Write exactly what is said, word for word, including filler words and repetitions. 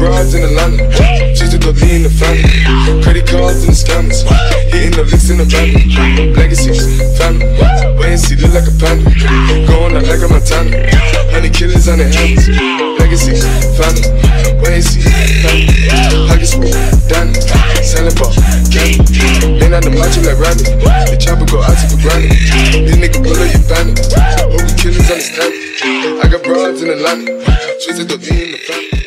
broads in Atlanta, she's the lean in the family. Credit cards and the scammers, hitting the licks in the van. Legacy, family, wait and see, look like a panda. Going out like a Montana, honey killers on their hands. Legacy, family, wait and see, family. Pockets full, Danny, selling ball, candy. Lean on the macho like Randy, the chopper go out to for granted. These niggas pull up your bandit, hope the killers understand. I got broads in Atlanta, she's the lean in the family.